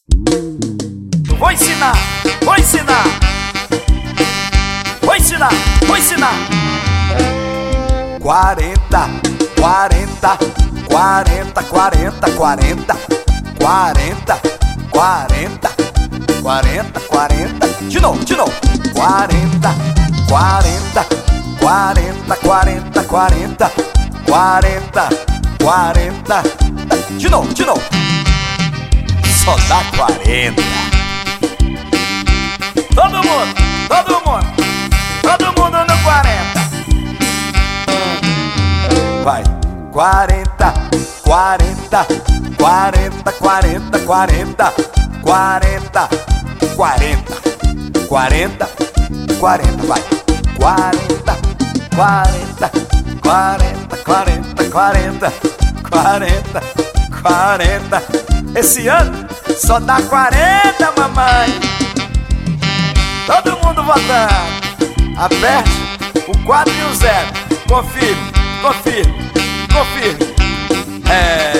Vou ensinar, vou ensinar. Vou ensinar, vou ensinar. 40, 40, 40, 40, 40, 40, 40, 40, 40. De novo, de novo. 40, 40, 40, 40, 40, 40, 40. De novo, de novo. Só dá 40. Todo mundo, todo mundo, todo mundo no 40. Vai. 40, 40, 40, 40, 40, 40, 40, 40, 40, vai. 40, 40, 40, 40, 40, 40, 40. Esse ano só dá 40, mamãe. Todo mundo votando. Aperte o 4 e o 0. Confirme, confirme, confirme.